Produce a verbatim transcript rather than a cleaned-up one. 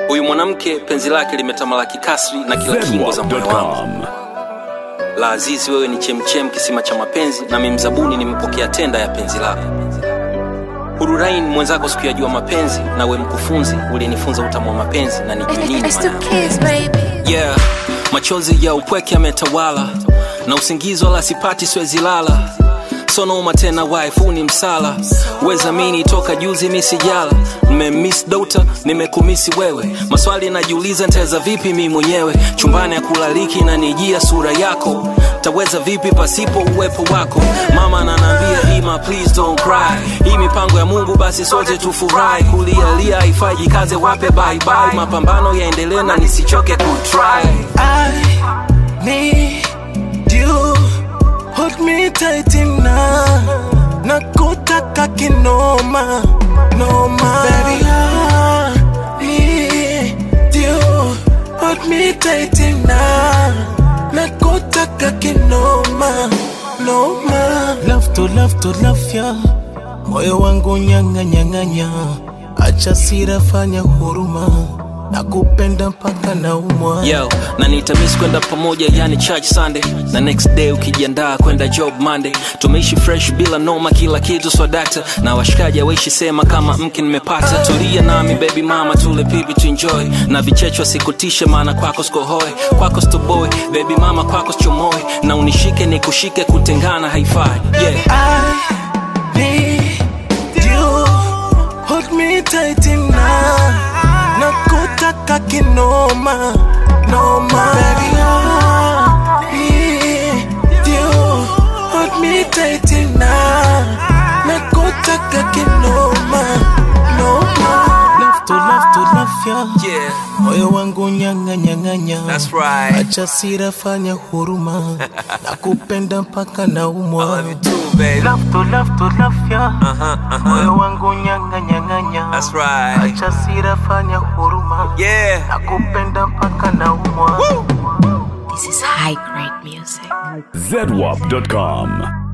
Huyu mwanamke penzi lake limetamalaki kasri na kila kingo za moyo wangu. La Azizi, wewe ni chemchem kisima cha mapenzi, na mimi mzabuni nimepokea tenda ya penzi lako. Hururain mwenzako siku ya jua mapenzi, na we mkufunzi ulinifunza utamu wa mapenzi na nijui nini maana. Yeah, machozi ya upweke yametawala, na usingizi wala sipati siwezi lala. Sonoma tena wife uni msala, weza mini toka juzi misi jala. Nimemiss daughter, nimekumisi wewe. Maswali najiuliza nitaweza vipi mimi mwenyewe. Chumbani ya kulaliki na nijia sura yako, taweza vipi pasipo uwepo wako. Mama ananiambia Ima please don't cry, hii mipango ya Mungu basi sote tufurahi. Kulia lia haifai, jikaze wape bye bye. Mapambano yaendelee na nisichoke kutry. I need you, hold me tight enough, nakutaka kinoma noma. Baby I need you, hold me tight enough, nakutaka kinoma noma. Love to love to love ya, moyo wangu nyanga nyanganya. Acha sira fanya huruma, nakupenda mpaka na umwa. Yo, na nitamiss kwenda pamoja yani church Sunday, na next day ukijiandaa kwenda job Monday. Tumeishi fresh bila noma, kila kitu swadata, na washikaji waishi sema kama mke nimepata. Tulia nami baby mama, tule pipi to enjoy, na vichecho sikutishe maana kwako skohoe. Kwako stoboy baby mama, kwako chomoy, na unishike nikushike, kutengana haifai. Yeah, I need you, hold me tight enough, nakutaka kinoma noma. Baby I need you, hold me tight enough, nakutaka kinoma noma. Love to love to love ya, yeah, moyo wangu nyanga nyanganya. That's right. Acha sira fanya huruma, nakupenda mpaka na umwa. I love you too baby. Love to love to love ya, Uh-huh, uh-huh. moyo wangu nyanga nyanganya. That's right. Acha sira fanya huruma, Yeah, nakupenda mpaka na umwa. This is high grade music. Z W A P dot com